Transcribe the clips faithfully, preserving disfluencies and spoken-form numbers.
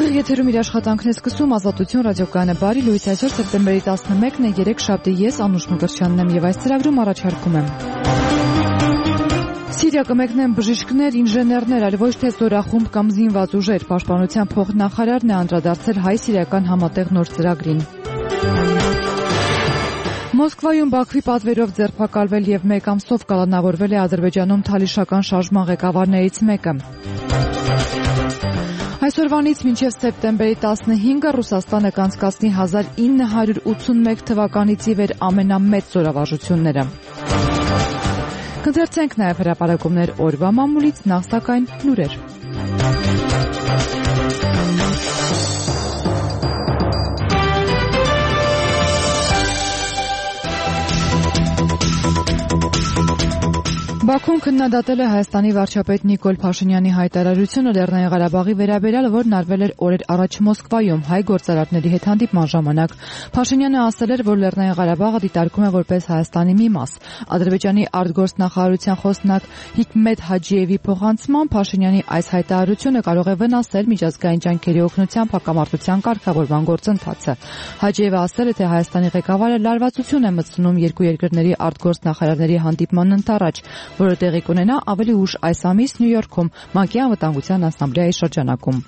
Եթերում իր աշխատանքն է սկսում Ազատություն ռադիոկայանը բարի լույս այսօր սեպտեմբերի տասնմեկն է երեք շաբթի ես Անուշ Մկրտչյանն եմ եւ այս ծրագրում առաջարկում եմ Սիրիա կմեկնեն բժիշկներ, ինժեներներ, այլ ոչ թե զորախումբ կամ զինված ուժեր, պաշտպանության փոխնախարարն է անդրադարձել հայ-սիրիական համատեղ նոր ծրագրին Մոսկվայում Բաքվի պատվերով ձերբակալվել եւ մեկ ամսով կալանավորվել է Ադրբեջանում թալիշական շարժման ղեկավարներից մեկը Այսօրվանից մինչև սեպտեմբերի տասնհինգը Ռուսաստանը կանցկացնի հազար ինը հարյուր ութսունմեկ թվականից ի վեր ամենամեծ զորավարժությունները։ Կընթերցենք նաև հրապարակումներ օրվա մամուլից, նախ սակայն լուրեր։ Բաքուն քննադատել է Հայաստանի վարչապետ Նիկոլ Փաշինյանի հայտարարությունը Լեռնային Ղարաբաղի վերաբերյալ, որն արվել էր օրեր առաջ Մոսկվայում հայ գործարարների հետ հանդիպման ժամանակ։ Փաշինյանը ասել էր, որ Լեռնային Ղարաբաղը դիտարկում է որպես Հայաստանի մի մաս։ Ադրբեջանի արտգործնախարարության խոսնակ Հիկմետ Հաջիևի փոխանցմամբ Փաշինյանի այս հայտարարությունը կարող է վնասել միջազգային ջանքերի օգնությամբ հակամարտության կարգավորման գործընթացը։ Հաջիևը ասել է, թե Հայաստանի ղեկավարը լարվածություն է մտցնում երկու երկրների արտգործնախարարների հանդիպման ընթառաջ, որը տեղի կունենա ավելի ուշ այս ամիս Նյու Յորքում ՄԱԿ-ի անվտանգության ասամբլեայի շրջանակում։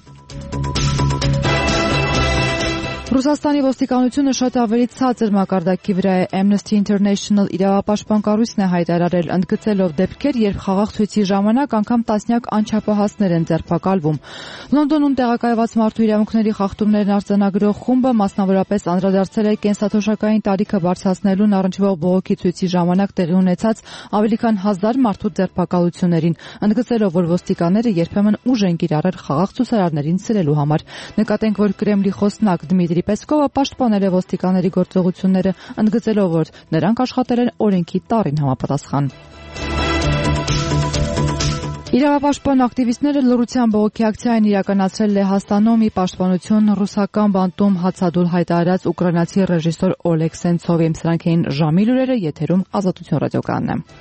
Ռուսաստանի ոստիկանությունը շատ ավելի ցածր մակարդակի վրա է Amnesty International իրավապաշտպան կառույցն է հայտարարել, ընդգծելով դեպքեր, երբ խաղաղ ցույցի ժամանակ անգամ տասնյակ անչափահասներ են ձերբակալվում։ Լոնդոնում տեղակայված մարդու իրավունքների խախտումներն արձանագրող խումբը մասնավորապես անդրադարձել է կենսաթոշակային տարիքը բարձրացնելուն առնչվող բողոքի ցույցի ժամանակ տեղի ունեցած ավելի քան հազար մարդու ձերբակալություններին, ընդգծելով, որ ոստիկանները երբեմն ուժ են կիրառել խաղաղ ցուցարարներին սրելու համար։ Նկատենք, որ Կրեմլի խոսնակ Դմիտրի Պեսկովը պաշտպանել է ոստիկանների գործողությունները, ընդգծելով, որ նրանք աշխատել են օրենքի տառին համապատասխան։ Իրավապաշտպան ակտիվիստները լռության բողոքի ակցիա են իրականացրել Լեհաստանում՝ ի պաշտպանություն ռուսական բանտում հացադուլ հայտարարած ուկրաինացի ռեժիսոր Օլեգ Սենցովի։ Սրանք էին ժամի լուրերը, եթերում Ազատություն ռադիոկայանն է։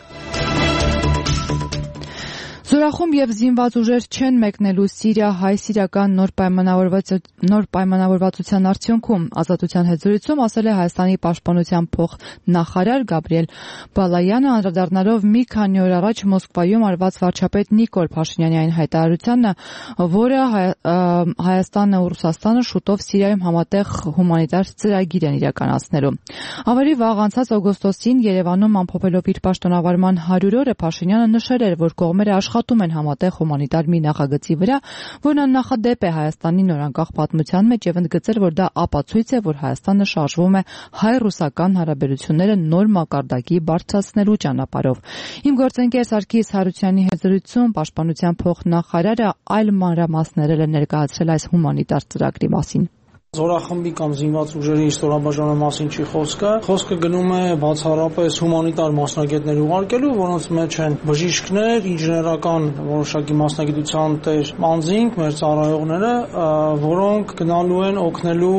Զորախումբ եւ զինված ուժեր չեն մեկնելու Սիրիա հայ-սիրիական նոր նոր պայմանավորվածության արդյունքում, Ազատության հետ զրույցում ասել է Հայաստանի պաշտպանության փոխնախարար Գաբրիել Բալայանը, անդրադառնալով մի քանի օր առաջ Մոսկվայում արված վարչապետ Նիկոլ Փաշինյանի այն հայտարարությանը, որը Հայաստանն ու Ռուսաստանը շուտով Սիրիայում համատեղ հումանիտար ծրագիր են իրականացնելու։ Ավելի վաղ անցած օգոստոսին Երևանում ամփոփելով իր պաշտոնավարման հարյուր օրը Փաշինյանը նշել էր, որ կողմերը աշխատում են համատեղ հումանիտար մի նախագծի վրա, որն աննախադեպ է Հայաստանի նորանկախ պատմության մեջ եւ ընդգծել, որ դա ապացույց է, որ Հայաստանը շարժվում է հայ-ռուսական հարաբերությունները նոր մակարդակի բարձրացնելու ճանապարհով։ Իմ գործընկեր Սարգիս Հարությունյանի հետ զրույցում պաշտպանության փոխնախարարը այլ մանրամասներ է ներկայացրել այս հումանիտար ծրագրի մասին։ Զորախմբի կամ զինված ուժերի ստորաբաժանման մասին չի խոսքը, խոսքը գնում է բացառապես հումանիտար մասնագետներ ուղարկելու, որոնց մեջ են բժիշկներ, ինժեներական որոշակի մասնագիտության տեր անձինք, մեր ծառայողները, որոնք գնալու են օգնելու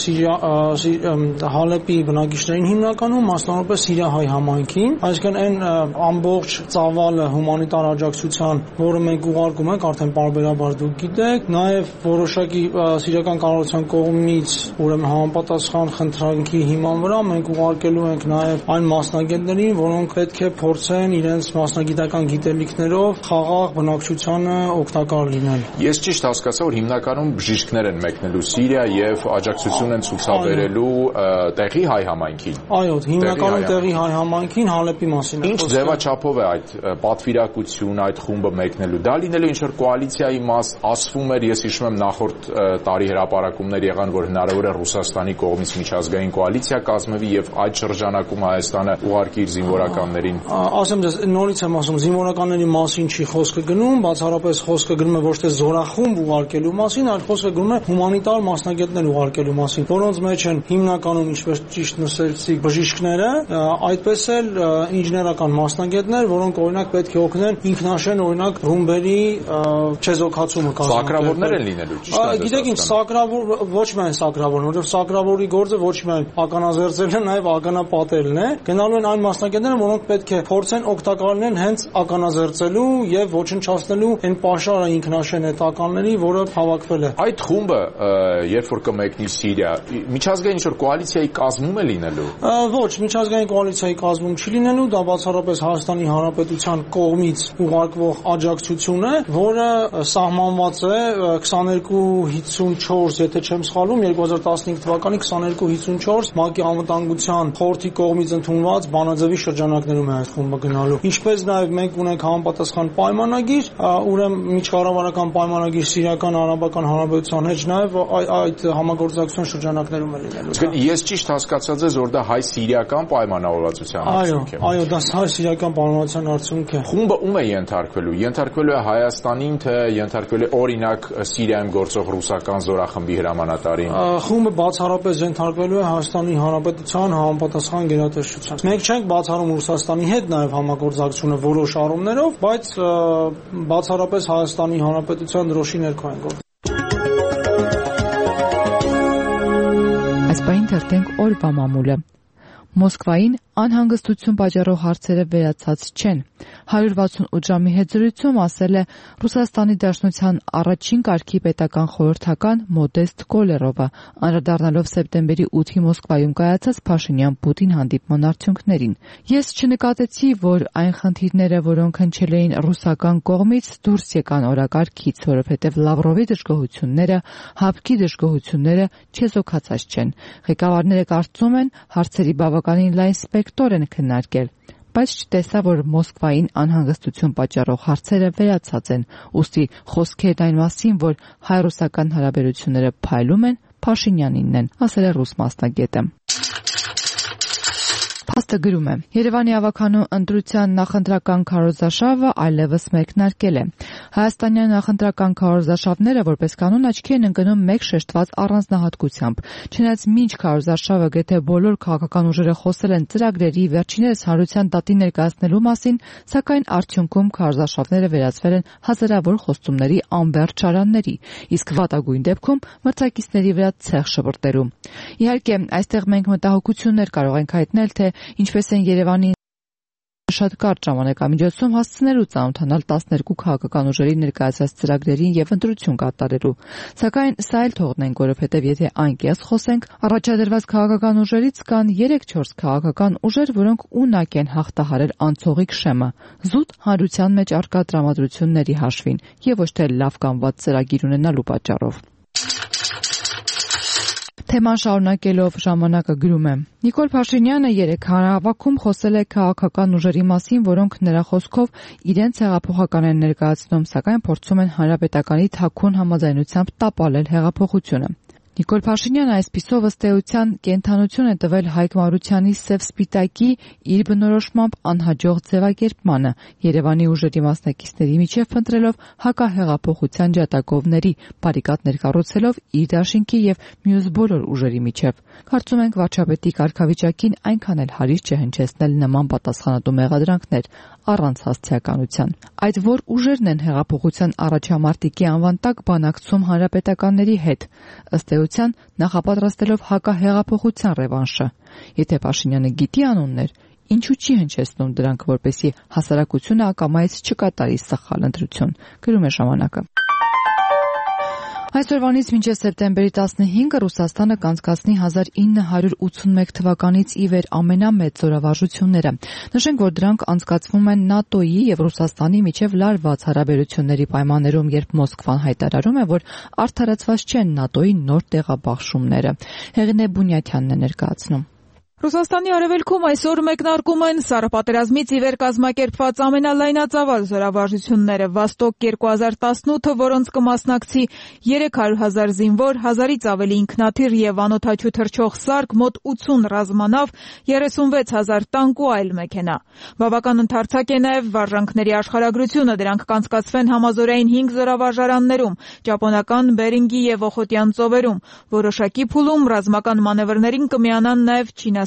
Հալեպի բնակիչներին հիմնականում, մասնավորապես սիրիահայ համայնքին, այսինքն այն ամբողջ ծավալը հումանիտար աջակցության, որը մենք ուղարկում ենք, արդեն պարբերաբար դուք գիտեք, նաև որոշակի սիրիական կառավարության կողմից ուրեմն համապատասխան խնդրանքի հիման վրա մենք ուղարկելու ենք նաև այն մասնագետներին, որոնք պետք է փորձեն իրենց մասնագիտական գիտելիքներով խաղաղ բնակչությանը օգտակար լինել։ Ես ճիշտ հասկացա, որ հիմնականում բժիշկներ են մեկնելու Սիրիա եւ աջակցություն են ցուցաբերելու տեղի հայ համայնքին։ Այո, հիմնականում տեղի հայ համայնքին Հալեպի մասին է։ Ինչ ձևաչափով է այդ պատվիրակություն, այդ խումբը մեկնելու։ Դա լինելու ինչ որ կոալիցիայի մաս, ասվում էր, ես հիշում եմ նախորդ տարի հրապարակումներ եղան, որ հնարավոր է Ռուսաստանի կողմից միջազգային կոալիցիա կազմվի եւ այդ շրջանակում Հայաստանը ուղարկի իր զինվորականներին։ Ասեմ ձեզ, նորից եմ ասում, զինվորականների մասին չի խոսքը գնում, բացառապես խոսքը գնում է ոչ թե զորախումբ ուղարկելու մասին, այլ խոսքը գնում է հումանիտար մասնագետներ ուղարկելու մասին, որոնց մեջ են հիմնականում, ինչպես ճիշտ նշեցիք, բժիշկները, այդպես էլ ինժեներական մասնագետներ, որոնք օրինակ պետք է օգնեն ինքնաշեն օրինակ ռումբերի չեզոքացումը կազմել։ Սակրավորներ են լինելու, ճիշտ է։ Գիտեք ինչ, սակրավոր ոչ միայն սակրավորն, որովհետև սակրավորի գործը ոչ միայն ականազերծելն է, նաև ականապատելն է։ Գնալու են այն մասնագետները, որոնք պետք է փորձեն օգտակար լինեն հենց ականազերծելու եւ ոչնչացնելու այն պաշարը ինքնաշեն հետականների, որը հավաքվել է։ Այդ խումբը, երբ որ կմեկնի Սիրիա, միջազգային ինչ-որ կոալիցիայի կազմում է լինելու։ Ոչ, միջազգային կոալիցիայի կազմում չի լինելու, դա բացառապես Հայաստանի Հանրապետության կողմից ուղարկվող աջակցություն է, որը սահմանված է քսաներկու հիսունչորս, եթե չեմ սխալվում, երկու հազար տասնհինգ թվականի քսաներկու հիսունչորս ՄԱԿ-ի անվտանգության խորհրդի կողմից ընդունված բանաձևի շրջանակներում է այդ խումբը գնալու։ Ինչպես նաև մենք ունենք համապատասխան պայմանագիր, ուրեմն միջկառավարական պայմանագիր Սիրիական Արաբական Հանրապետության հետ նաև այդ համագործակցության շրջանակներում է լինելու։ Իսկ ես ճիշտ հասկացած եմ, որ դա հայ-սիրիական պայմանավորվածության արդյունք է։ Այո, դա հայ-սիրիական պայմանավորվածության արդյունք է։ Խումբը ում է ենթարկվելու։ Ենթարկվելու է Հայաստանին, թե ենթարկվելու է օրինակ Սիրիայում գործող ռուսական զորախմբի հրամանատարին։ Խումբը բացառապես ենթարկվելու է Հայաստանի Հանրապետության համապատասխան գերատեսչության։ Մենք չենք բացառում Ռուսաստանի հետ նաև համագործակցությունը որոշ առումներով, բայց բացառապես Հայաստանի Հանրապետության դրոշի ներքո են գործում։ Այս պահին թերթենք օրվա մամուլը։ Մոսկվային անհանգստություն պատճառող հարցերը վերացած չեն։ հարյուր վաթսունութ ժամի հետ զրույցում ասել է Ռուսաստանի Դաշնության առաջին կարգի պետական խորհրդական Մոդեստ Կոլերովը, անդրադառնալով սեպտեմբերի ութի Մոսկվայում կայացած Փաշինյան-Պուտին հանդիպման արդյունքներին։ Ես չնկատեցի, որ այն խնդիրները, որոնք հնչել էին ռուսական կողմից, դուրս եկան օրակարգից, որովհետև Լավրովի դժգոհությունները, Հապկի դժգոհությունները չեզոքացած չեն։ Ղեկավարները կարծում են հարցերի բավականին լայն սպեկտոր են քննարկել, բայց չտեսա, որ Մոսկվային անհանգստություն պատճառող հարցերը վերացած են, ուստի խոսքերն այն մասին, որ հայ-ռուսական հարաբերությունները փայլում են, Փաշինյանինն են, ասել է ռուս մասնագետը։ Փաստը գրում է. Երևանի ավականու ընտրության նախընտրական քարոզարշավը այլևս մեկնարկել է։ Հայաստանյան նախընտրական քարոզարշավները որպես կանոն աչքի են ընկնում մեկ շեշտված առանձնահատկությամբ։ Չնայած մինչ քարոզարշավը գեթե բոլոր քաղաքական ուժերը խոսել են ծրագրերի վերջիններս հանրության դատի ներկայացնելու մասին, սակայն արդյունքում քարոզարշավները վերածվել են հազարավոր խոստումների անվերջ շարանների, իսկ վատագույն դեպքում մրցակիցների վրա ցեղ շպրտելու։ Իհարկե, այստեղ մենք մտահոգություններ կարող ենք հայտնել, թե ինչպես են Երևանի շատ կարճ ժամանակամիջոցում հասցնելու ծանոթանալ տասներկու քաղաքական ուժերի ներկայացած ծրագրերին եւ ընտրություն կատարելու։ Սակայն սա էլ թողնենք, որովհետեւ եթե անկեղծ խոսենք, առաջադրված քաղաքական ուժերից կան երեք-չորս քաղաքական ուժեր, որոնք ունակ են հաղթահարել անցողիկ շեմը, զուտ հանրության մեջ առկա տրամադրությունների հաշվին եւ ոչ թե լավ կամ վատ ծրագիր ունենալու պատճառով։ Թեման շարունակելով ժամանակը գրում է. Նիկոլ Փաշինյանը երեկ հանրահավաքում խոսել է քաղաքական ուժերի մասին, որոնք նրա խոսքով իրենց հեղափոխական են ներկայացնում, սակայն փորձում են հանրապետականի թաքուն համաձայնությամբ տապալել հեղափոխությունը։ Նիկոլ Փաշինյանը այսպիսով ըստ էության կենթանություն է տվել Հայկ Մարությանի սև-սպիտակի իր բնորոշմամբ անհաջող ձևակերպմանը, Երևանի ուժերի մասնակիցների միջև փնտրելով հակահեղափոխության ջատագովների, բարիկադներ կառուցելով իր դաշինքի եւ մյուս բոլոր ուժերի միջև։ Կարծում ենք վարչապետի կարգավիճակին այնքան էլ հարիր չհնչեցնել նման պատասխանատու մեղադրանքներ առանց հասցեականության։ Այդ որ ուժերն են հեղափոխության առաջամարտիկի անվան տակ բանակցում հանրապետականների հետ, ըստ էության նախապատրաստելով հակահեղափոխության ռևանշը։ Եթե Փաշինյանը գիտի անուններ, ինչու չի հնչեցնում դրանք, որպեսզի հասարակությունը ակամայից չկատարի սխալ ընտրություն, գրում է ժամանակը։ Այսօրվանից մինչև սեպտեմբերի տասնհինգը Ռուսաստանը կանցկացնի հազար ինը հարյուր ութսունմեկ թվականից ի վեր ամենամեծ զորավարժությունները։ Նշենք, որ դրանք անցկացվում են ՆԱՏՕ-ի եւ Ռուսաստանի միջև լարված հարաբերությունների պայմաններում, երբ Մոսկվան հայտարարում է, որ արդարացված չեն ՆԱՏՕ-ի նոր տեղաբաշխումները։ Հեղինե Բունյաթյանն է ներկայացնում։ Ռուսաստանի արևելքում այսօր մեկնարկում են սառը պատերազմից ի վեր կազմակերպված ամենալայնածավալ զորավարժությունները Վոստոկ երկու հազար տասնութը, որոնց կմասնակցի երեք հարյուր հազար զինվոր, հազարից ավելի ինքնաթիռ եւ անօդաչու թռչող սարք, մոտ ութսուն ռազմանավ, երեսունվեց հազար տանկ ու այլ մեքենա։ Բավական ընդարձակ է նաեւ վարժանքների աշխարհագրությունը, դրանք կանցկացվեն համազորային հինգ զորավարժարաններում, ճապոնական Բերինգի եւ Օխոտյան ծովերում։ Որոշակի փուլում ռազմական մանևրներին կմիանան նաեւ Չինաստանի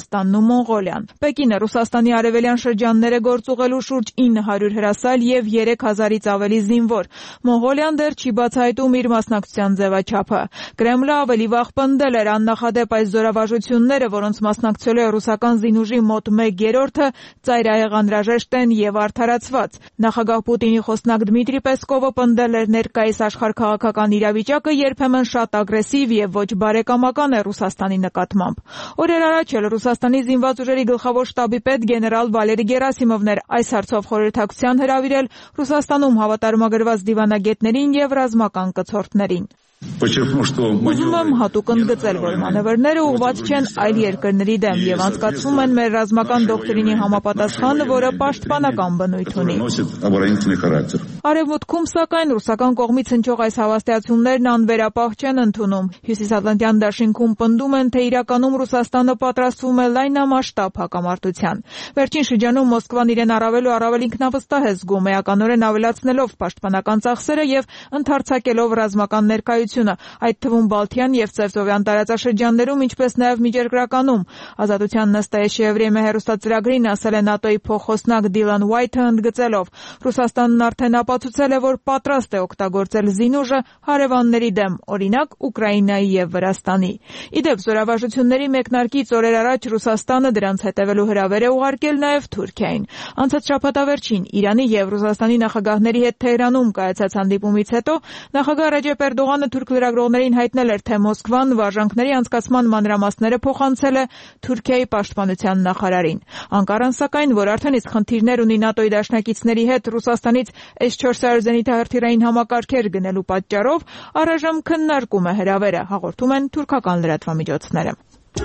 Ռուսաստանն ու Մոնղոլիան։ Պեկինը Ռուսաստանի արևելյան շրջանները գործուղելու շուրջ ինը հարյուր հրասայլ եւ երեք հազարից ավելի զինվոր։ Մոնղոլիան դեռ չի բացահայտում իր մասնակցության ձևաչափը։ Կրեմլը ավելի վաղ պնդել էր աննախադեպ այս զորավարժությունները, որոնց մասնակցելու է ռուսական զինուժի մոտ մեկ երրորդը, ծայրահեղ անհրաժեշտ են եւ արդարացված։ Նախագահ Պուտինի խոսնակ Դմիտրի Պեսկովը պնդել էր ներկայիս աշխարհքաղաքական իրավիճակը երբեմն շատ ագրեսիվ եւ ոչ բարեկամական է Ռուսաստանի նկատմամբ։ Օրեր առաջ էլ Ռուսաստանի զինված ուժերի գլխավոր շտաբի պետ գեներալ Վալերի Գերասիմովն էր այս հարցով խորհրդակցության հրավիրել Ռուսաստանում հավատարմագրված դիվանագետներին եւ ռազմական կցորդներին։ Ուզում եմ հատուկ ընդգծել, որ մանևրները ուղղված չեն այլ երկրների դեմ եւ անցկացվում են մեր ռազմական դոկտրինի համապատասխան, որը պաշտպանական բնույթ ունի։ Արևմուտքում, սակայն, ռուսական կողմից հնչող այս հավաստիացումներն անվերապահ չեն ընդունում։ Հյուսիսատլանտյան դաշինքում պնդում են, թե իրականում Ռուսաստանը պատրաստվում է լայնամասշտաբ հակամարտության։ Վերջին շրջանում Մոսկվան իրեն առավել ու առավել ինքնավստահ է զգում, էականորեն ավելացնելով պաշտպանական ծախսերը եւ ընդարձակելով ռազմական ներկայությունը, այդ թվում Բալթյան եւ Ծևծովյան տարածաշրջաններում, ինչպես նաեւ Միջերկրականում։ Ազատության նստաեշի Եվրեմիա հերոստացրագրին ասել է ՆԱՏՕ-ի փոխխոսնակ Դիլան Ուայթը ընդգծելով. Ռուսաստանն արդեն ապացուցել է, որ պատրաստ է օգտագործել զինուժը հարևանների դեմ, օրինակ Ուկրաինայի եւ Վրաստանի։ Իդեպ զորավարժությունների մեկնարկից օրեր առաջ Ռուսաստանը դրանց հետևելու հրավեր է ուղարկել նաեւ Թուրքիային։ Անցած շաբաթավերջին Իրանի եւ Ռուսաստանի նախագահների հետ Թեհրանում կայացած հանդիպումից հետո նախագահ Ռեջեփ Էրդողանը թուրք լրագրողներին հայտնել էր, թե Մոսկվան վարժանքների անցկացման մանրամասները փոխանցել է Թուրքիայի պաշտպանության նախարարին։ Անկարան, սակայն, որ արդեն իսկ խնդիրներ ունի ՆԱՏՕ-ի դաշնակիցների հետ Ռուսաստանից էս չորս հարյուր զենիթահրթիռային համակարգեր գնելու պատճառով, առայժմ քննարկում է հրավերը, հաղորդում են թուրքական լրատվամիջոցները։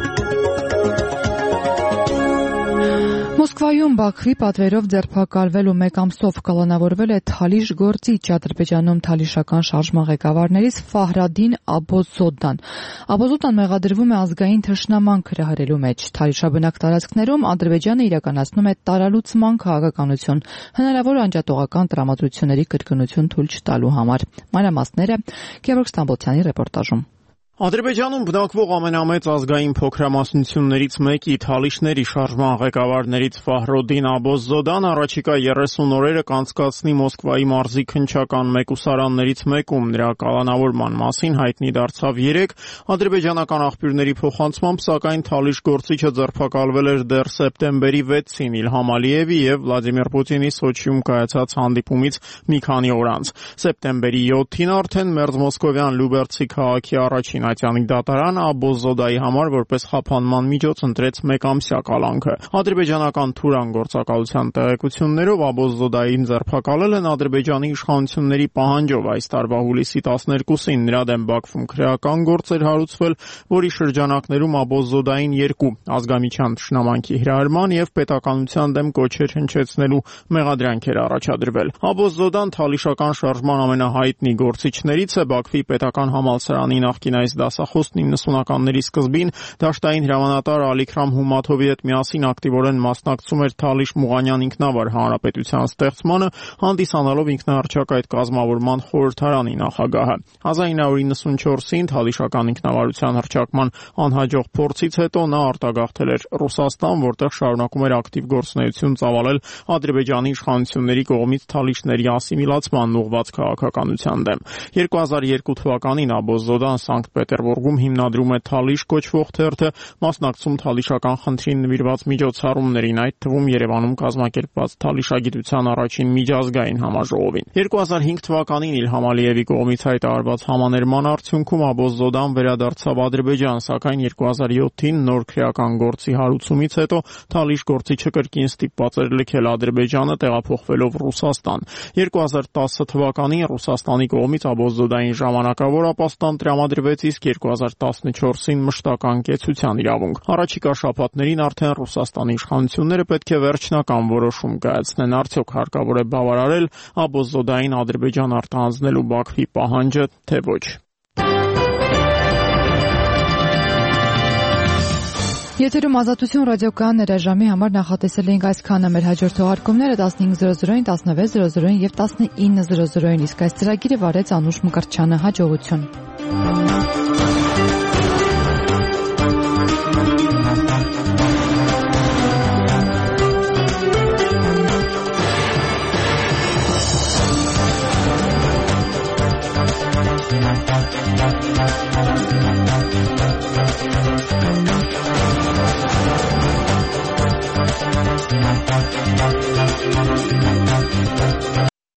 Մոսկվայում Բաքվի պատվերով ձերբակալվել ու մեկ ամսով կալանավորվել է Թալիշ գործիչ Ադրբեջանում թալիշական շարժման ղեկավարներից Ֆահրադին Աբոզոդան։ Աբոզոդան մեղադրվում է ազգային թշնամանք հրահրելու մեջ։ Թալիշաբնակ տարածքներում Ադրբեջանը իրականացնում է տարալուծման քաղաքականություն, հնարավոր անջատողական տրամադրությունների կրկնություն թույլ չտալու համար։ Մանրամասները Գևորգ Ստամբոլցյանի ռեպորտաժում։ Ադրբեջանում բնակվող ամենամեծ ազգային փոքրամասնություններից մեկի Թալիշների շարժման ղեկավարներից Ֆահրոդին Աբոզոդան առաջիկա երեսուն օրերը կանցկացնի Մոսկվայի մարզի քննչական մեկուսարաններից մեկում։ Նրա կալանավորման մասին հայտնի դարձավ երեկ, ադրբեջանական աղբյուրների փոխանցմամբ, սակայն Թալիշ գործիչը ձերբակալվել էր դեռ սեպտեմբերի վեցին Իլհամ Ալիևի եւ Վլադիմիր Պուտինի Սոչիում կայացած հանդիպումից մի քանի օր անց։ Սեպտեմբերի յոթին արդեն մերձմոսկովյան Լյուբերցի քաղաքի առաջին Ատյանի դատարան Աբոզոդայի համար որպես խափանման միջոց ընտրեց մեկամսյա կալանքը։ Ադրբեջանական Թուրան գործակալության տեղեկություններով Աբոզոդային ձերբակալել են Ադրբեջանի իշխանությունների պահանջով այս տարվա հուլիսի տասներկուսին նրա դեմ Բաքվում քրեական գործեր հարուցվել, որի շրջանակներում Աբոզոդային երկու ազգամիչյան թշնամանքի հրահրման եւ պետականության դեմ կոչեր հնչեցնելու մեղադրանք էր առաջադրվել։ Աբոզոդան թալիշական շարժման ամենահայտնի գործիչներից է, Բաքվի պետական համալսարանի նախկին այս դասախոսն իննսունականների սկզբին դաշտային հրամանատար Ալիքրամ Հումաթովի հետ միասին ակտիվորեն մասնակցում էր Թալիշ Մուղանյան ինքնավար հանրապետության ստեղծմանը, հանդիսանալով ինքնահռչակ այդ կազմավորման խորհրդարանի նախագահը։ հազար ինը հարյուր իննսունչորսին Թալիշական ինքնավարության հռչակման անհաջող փորձից հետո նա արտագաղթել էր Ռուսաստան, որտեղ շարունակում էր ակտիվ գործունեություն ծավալել Ադրբեջանի իշխանությունների կողմից Թալիշների ասիմիլացման ուղղված քաղաքականության դեմ։ երկու հազար երկու թվականին Աբոզոդան Սանկտ Պետերբուրգում հիմնադրում է Թալիշ կոչվող թերթը, մասնակցում թալիշական խնդրին նվիրված միջոցառումներին, այդ թվում Երևանում կազմակերպված թալիշագիտության առաջին միջազգային համաժողովին։ երկու հազար հինգ թվականին Իլհամ Ալիևի կողմից հայտարարված համաներման արդյունքում Աբոզոդան վերադարձավ Ադրբեջան, սակայն երկու հազար յոթին նոր քրեական գործի հարուցումից հետո Թալիշ գործիչը կրկին ստիպված էր լքել Ադրբեջանը, տեղափոխվելով Ռուսաստան։ երկու հազար տասը թվականին Ռուսաստանի կողմից Աբոզոդային ժամանակավոր ապաստան տրամադրվեց, իսկ երկու հազար տասնչորսին մշտական կեցության իրավունք։ Առաջիկա շաբաթներին արդեն Ռուսաստանի իշխանությունները պետք է վերջնական որոշում կայացնեն, արդյոք հարկավոր է բավարարել Աբոզոդային Ադրբեջան արտահանձնելու Բաքվի պահանջը, թե ոչ։ Եթերում Ազատություն ռադիոկայան ներաժամի համար նախատեսել էինք այսքանը, մեր հաջորդ թողարկումները տասնհինգ զրո զրոին, տասնվեց զրո զրոին եւ տասնինը զրո զրոին, իսկ այս ծրագիրը վարեց Անուշ Մկրտչյանը։ Հաջողություն։